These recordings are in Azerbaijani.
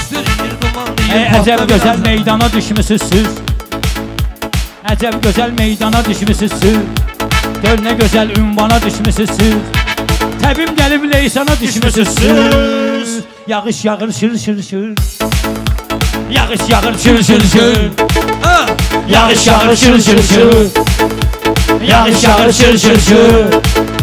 Sürünür duman deyir. Əcəb gözəl meydana düşmüsüz siz. Əcəb gözəl meydana düşmüsüz siz. Gör nə gözəl ünvana düşmüsüz siz. Təbim gəlib leysana düşmüsüz siz. Yağış yağır şır şır şır. Yağış yağır şır şır şır. Yağış yağır şır şır şır. Yağış yağır şır şır şır.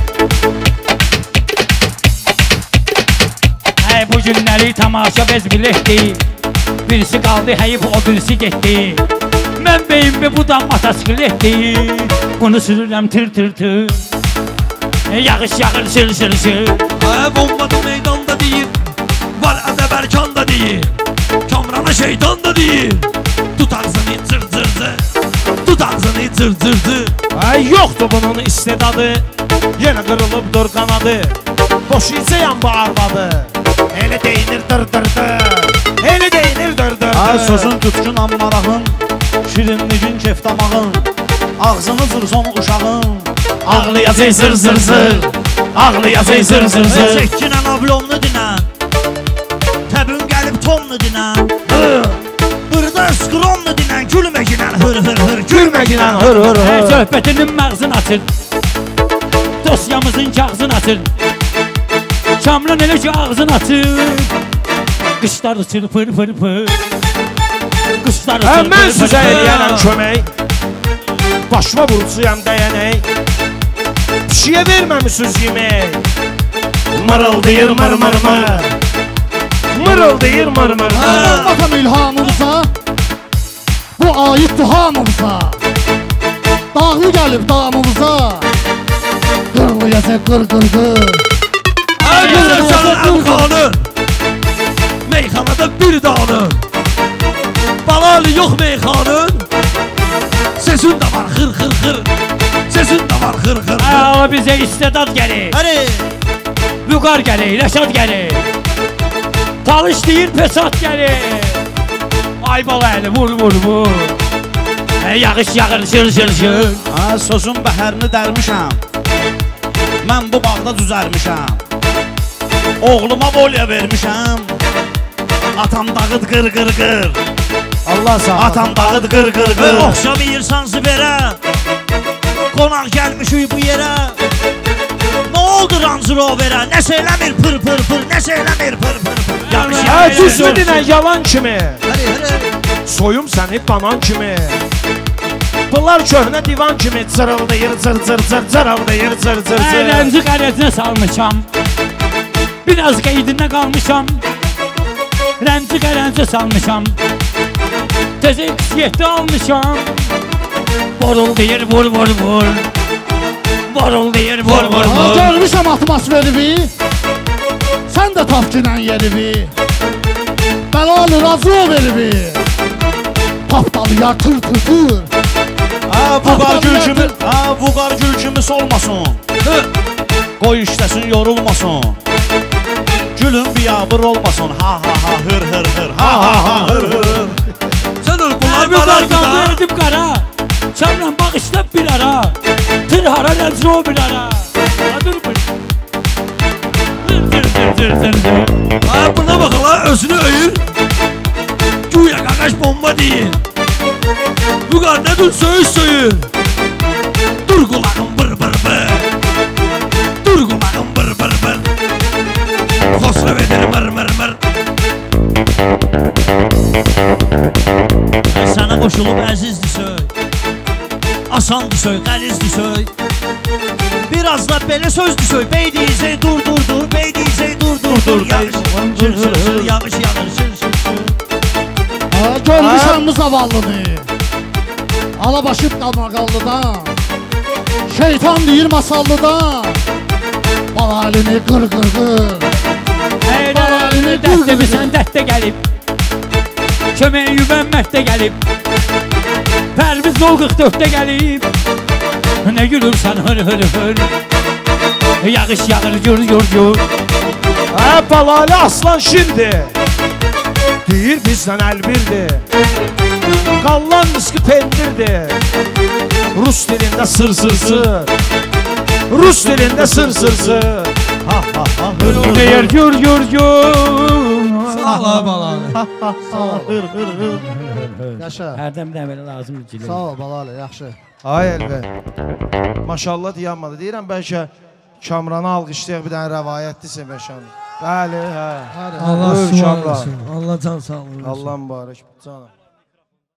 Bu günləri tamaşa bezbiləkdir. Birisi qaldı həyib o birisi getdi. Mən beyimmi bu da motosikletdir. Bunu sürürəm tır tır tır. Yağış yağır şır şır şır. Bomba da meydanda deyir. Var ədəb Erkan da deyir. Kamrana şeytan da deyir. Tut ağzını zır zır zır. Tut ağzını zır zır zır. Yoxdur bunun istedadı. Yenə qırılıbdır qanadı. Boşuyacağım bu arvadı. Elə deyinir dır dır dır. Elə deyinir dır dır dır. Sözün tutqun ammarağın. Şirinliğin keftamağın. Ağzını zırson uşağın. Ağlayacaq zır zır zır. Ağlayacaq zır zır zır. Çəkkinən ablomlu dinən. Təbim gəlib tonlu dinən. Hırda skronlu dinən. Gülməginən hır hır hır. Gülməginən hır hır hır. Söhbətinin məğzin açır. Dosyamızın kağzın açır. Kamran elə ki ağzın açır. Qışlar uçur pır pır pır. Qışlar uçur pır pır pır. Mən sizə eləyənəm kömək. Başıma vurcuyam dəyənək. Pişiyə verməmisiniz yemək. Mırıldayır mır mır mır. Mırıldayır mır mır mır. Vatan ilhamımıza, bu aiddir hamımıza. Dağlı gəlib damımıza. Qırlayacaq qır qır qır. Gözəl əmxanı. Meyxanada bir dağılır. Balalı yox meyxanın. Sesin də var xır xır xır. Sesin də var xır xır xır. Bizə istedad gəlir. Həri. Vüqar gəlir, rəşad gəlir. Talış deyir, pesat gəlir. Ay bala əli, vur vur vur. Yağış yağır, şır şır şır. Sözün bəhərini dərmişəm. Mən bu bağda düzərmişəm. Oğluma volya vermişəm. Atam dağıd qır qır qır. Allah sağ ol. Atam dağıd qır qır qır. Oxşamayırsan zibərə. Qonaq gəlmişik bu yerə. Nə oldu Range Roverə? Nəsə eləmir pır pır pır. Nəsə eləmir pır pır pır. Düzü dinən yalan kimi. Soyum səni banan kimi. Bunlar köhnə divan kimi. Cırıldayır cır cır cır. Cırıldayır cır cır cır. Əyləncə qərəzinə salmışam. Biraz qeydinə qalmışam. Rəmci qərəncə salmışam. Tezə qisiyetdə almışam. Borul deyir vur vur vur. Borul deyir vur vur vur. Görmüşəm atmosferivi. Sən də tap günən yerivi. Bəlalı razı o verivi. Tapdalıya tır tır tır. Vüqar gül kimi solmasın. Qoy işləsin yorulmasın. Gülün biyabır olmasın. Ha ha ha hır hır hır. Ha ha ha hır hır. Sən ol bunlar Vüqar qaldı edib qara. Kamran bağışla bir ara. Tır hara rəmci o bir ara. Dur bir. Buna bax la özünü öyür. Güya qaqaş bomba deyir. Vüqar nədir söyüş söyür. Dur qulağım bır bır bır. Dur qulağım bır bır bır. Xosrov edir mır mır mır. Sənə qoşulub əzizdir söy. Asandır söy, qəlizdir söy. Biraz da belə sözdür söy. Bey deyəcək dur dur dur. Bey deyəcək dur dur dur. Yağış şır şır şır. Yağış yağır şır şır şır. Görmüşəm bu zavallını. Alabaşıb qalmaqallıdan. Şeytan deyir masallıdan. Balalini qır qır qır. Balalini dəstəmisən dəstə gəlib. Köməyə yübənmək də gəlib. Pərviz 044-də gəlib. Nə gülürsən hır hır hır. Yağış yağır gür gür gür. Balalı aslan şimdi. Deyir bizdən əlbirdir. Qallan miski pendirdir. Rus dilində sır sır sır. Rus dilində sır sır sır. Ha ha ha hır hır Deyir gür gür gür. Sağ ol balalı. Sağ ol. Yaşa. Hərdən də belə lazımdır ki. Sağ ol balalı, yaxşı. Ay Elbə. Maşallah dayanmadı. Deyirəm bəlkə Kamranı alqışlayaq bir dənə rəvayətlisə Bəşanı. Bəli, hə. Allah Buyur, sual Kamran. olsun. Allah can sağlığı versin. Allah mübarək. Canım.